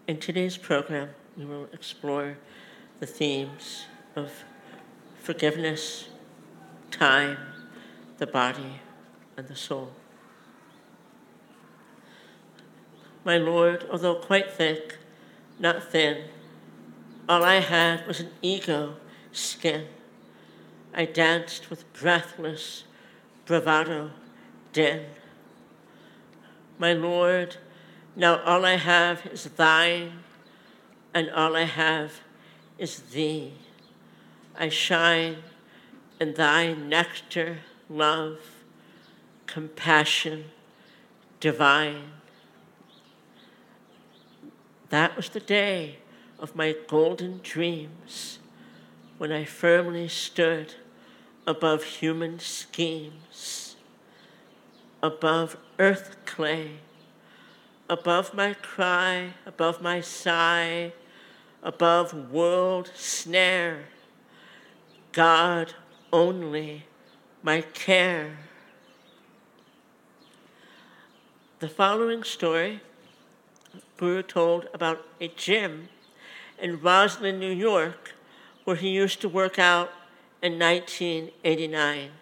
In today's program, we will explore the themes of forgiveness, time, the body, and the soul. My Lord, although quite thick, not thin, all I had was an ego skin. I danced with breathless bravado din. My Lord, now all I have is thine, and all I have is thee. I shine in thy nectar, love, compassion, divine. That was the day of my golden dreams, when I firmly stood above human schemes, above earth clay, above my cry, above my sigh, above world snare, God only my care. The following story Guru told about a gym in Roslyn, New York, where he used to work out in 1989.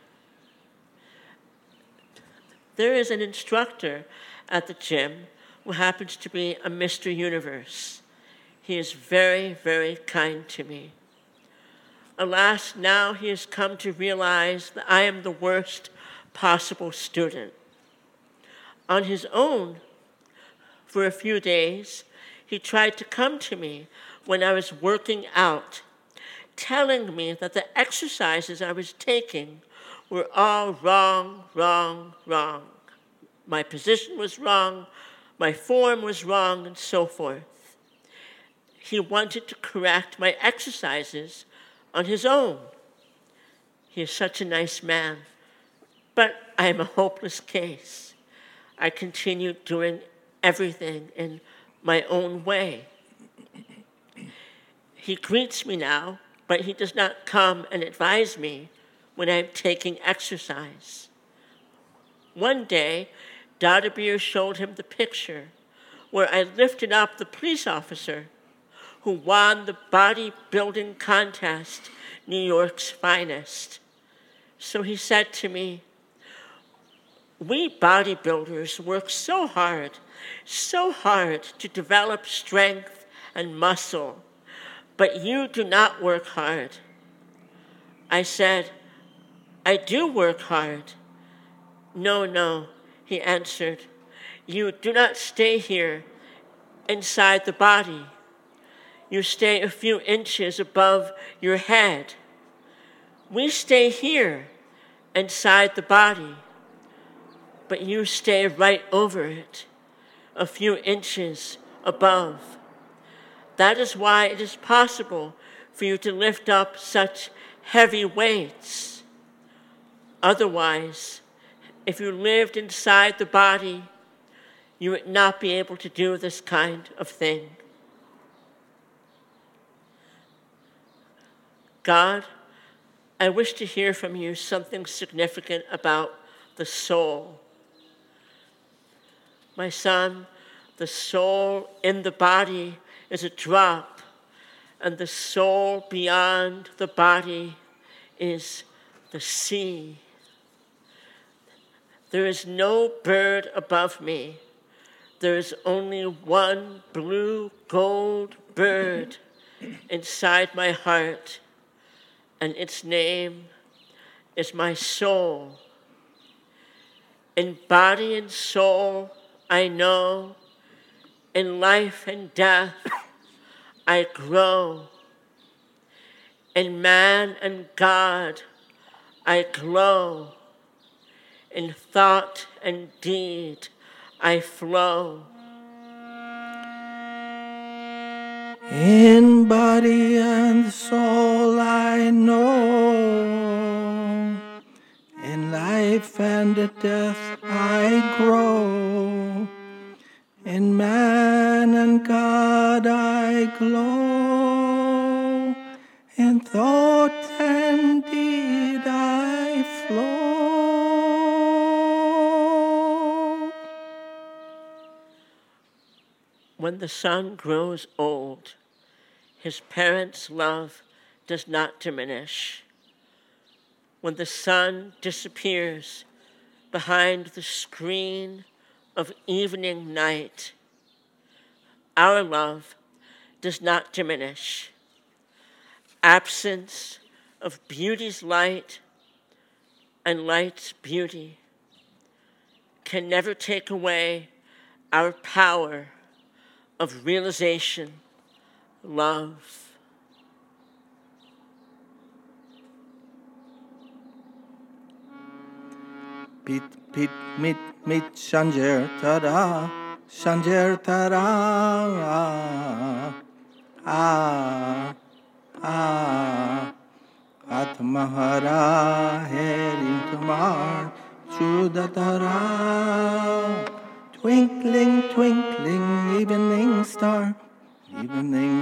There is an instructor at the gym who happens to be a Mr. Universe. He is very, very kind to me. Alas, now he has come to realize that I am the worst possible student. On his own, for a few days, he tried to come to me when I was working out, telling me that the exercises I was taking were all wrong, wrong, wrong. My position was wrong, my form was wrong, and so forth. He wanted to correct my exercises on his own. He is such a nice man, but I am a hopeless case. I continued doing everything in my own way. He greets me now, but he does not come and advise me when I'm taking exercise. One day, Dada Beer showed him the picture where I lifted up the police officer who won the bodybuilding contest, New York's finest. So he said to me, "We bodybuilders work so hard to develop strength and muscle, but you do not work hard." I said, "I do work hard." No, he answered, "You do not stay here inside the body. You stay a few inches above your head. We stay here inside the body, but you stay right over it, a few inches above. That is why it is possible for you to lift up such heavy weights. Otherwise, if you lived inside the body, you would not be able to do this kind of thing." God, I wish to hear from you something significant about the soul. My son, the soul in the body is a drop, and the soul beyond the body is the sea. There is no bird above me. There is only one blue gold bird inside my heart, and its name is my soul. In body and soul, I know, in life and death, I grow. In man and God, I glow. In thought and deed, I flow. In body and soul I know, in life and death I grow, in man and God I glow, in thought and deed I flow. When the son grows old, his parents' love does not diminish. When the sun disappears behind the screen of evening night, our love does not diminish. Absence of beauty's light and light's beauty can never take away our power of realization, love. Pit, pit, mit, Shanger Tara, Atmahara Herin Tumar, Chudatara, twinkling, twinkling, evening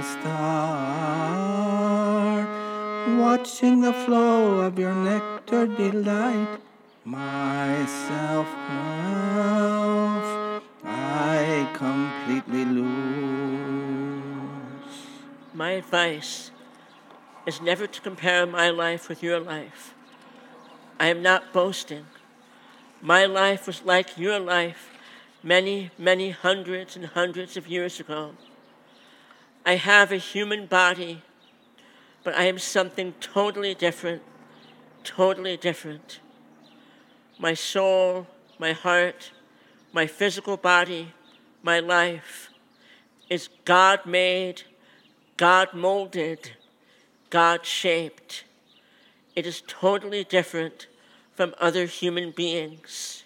star, watching the flow of your nectar delight, myself, I completely lose. My advice is never to compare my life with your life. I am not boasting. My life was like your life many, many hundreds and hundreds of years ago. I have a human body, but I am something totally different, totally different. My soul, my heart, my physical body, my life is God-made, God-molded, God-shaped. It is totally different from other human beings.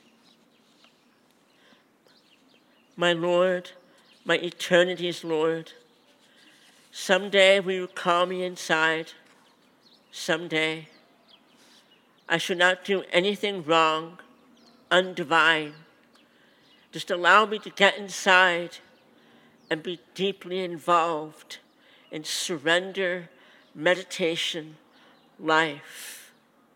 My Lord, my eternity's Lord, someday will you call me inside? Someday. I should not do anything wrong, undivine. Just allow me to get inside and be deeply involved in surrender, meditation, life.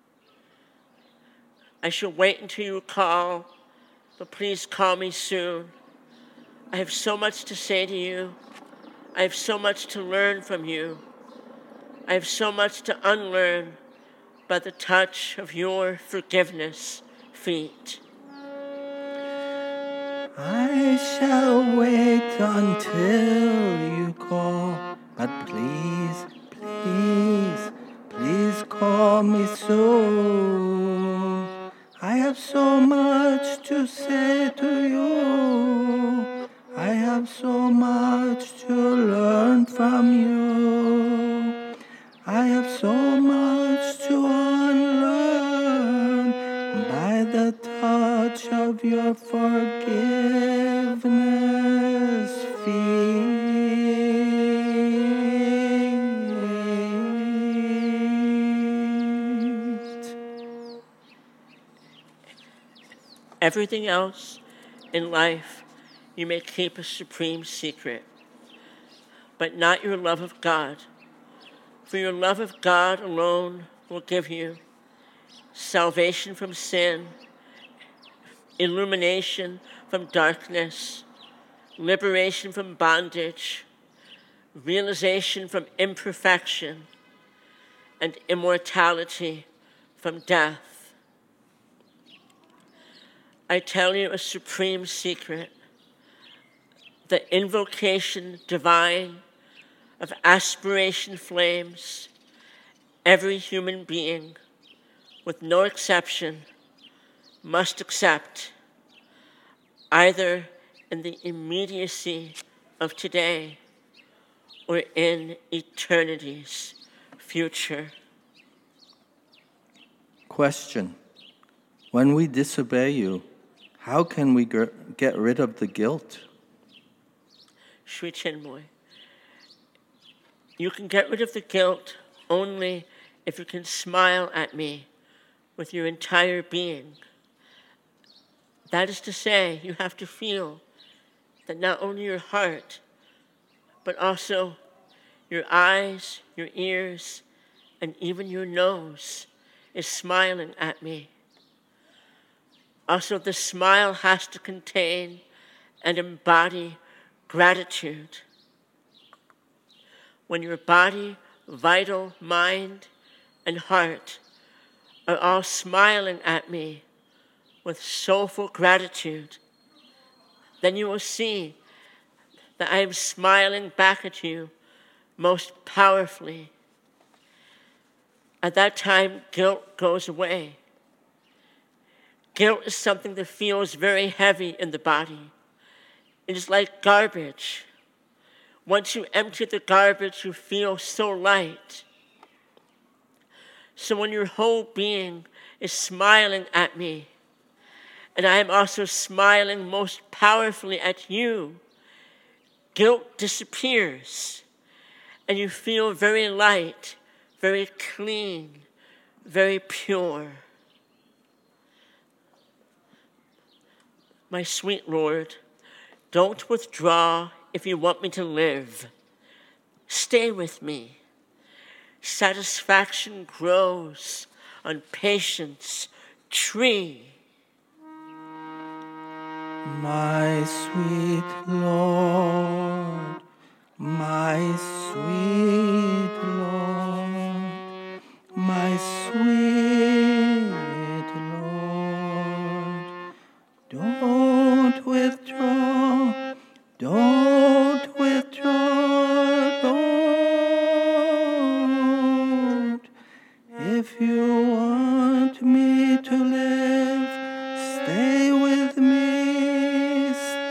I shall wait until you call, but please call me soon. I have so much to say to you. I have so much to learn from you. I have so much to unlearn by the touch of your forgiveness feet. I shall wait until you call, but please, please, please call me soon. I have so much to say to you. I have so much to learn from you. I have so much to unlearn by the touch of your forgiveness feet. Everything else in life you may keep a supreme secret, but not your love of God. For your love of God alone will give you salvation from sin, illumination from darkness, liberation from bondage, realization from imperfection, and immortality from death. I tell you a supreme secret, the invocation divine of aspiration flames, every human being, with no exception, must accept, either in the immediacy of today or in eternity's future. Question: when we disobey you, how can we get rid of the guilt? Sri Chinmoy, you can get rid of the guilt only if you can smile at me with your entire being. That is to say, you have to feel that not only your heart, but also your eyes, your ears, and even your nose is smiling at me. Also, the smile has to contain and embody gratitude. When your body, vital, mind, and heart are all smiling at me with soulful gratitude, then you will see that I am smiling back at you most powerfully. At that time, guilt goes away. Guilt is something that feels very heavy in the body. It is like garbage. Once you empty the garbage, you feel so light. So when your whole being is smiling at me, and I am also smiling most powerfully at you, guilt disappears, and you feel very light, very clean, very pure. My sweet Lord, don't withdraw if you want me to live. Stay with me. Satisfaction grows on patience' tree. My sweet Lord, my sweet Lord, my sweet Lord, don't withdraw, don't withdraw, don't. If you want me to live, stay with me,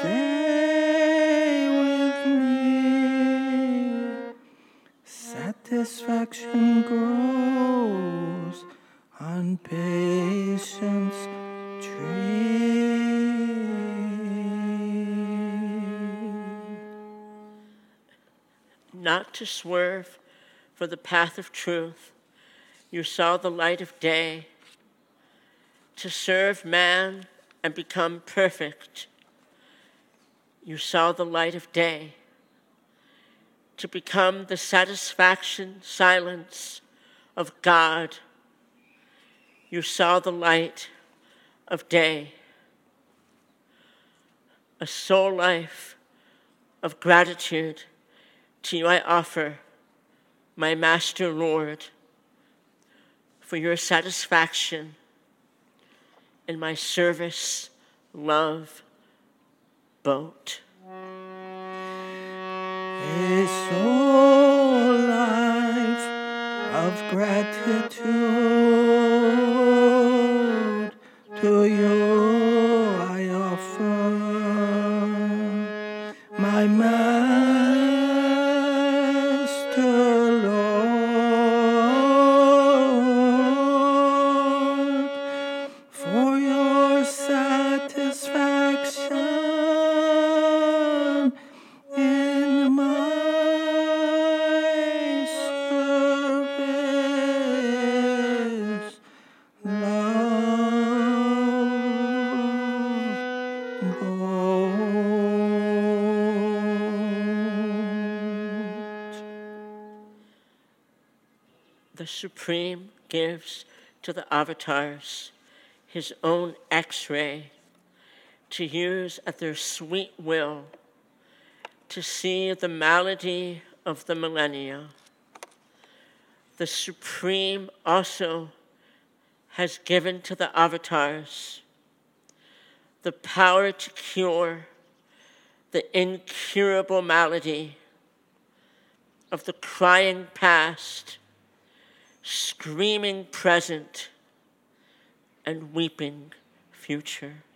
stay with me. Satisfaction grows on patience tree. Not to swerve for the path of truth, you saw the light of day. To serve man and become perfect, you saw the light of day. To become the satisfaction, silence of God, you saw the light of day. A soul life of gratitude to you I offer, my Master Lord, for your satisfaction in my service, love, boat. A soul life of gratitude to you I offer, my Master Lord, for your satisfaction in my service, love, boat. The Supreme gives to the avatars his own X-ray to use at their sweet will to see the malady of the millennia. The Supreme also has given to the avatars the power to cure the incurable malady of the crying past, screaming present, and weeping future.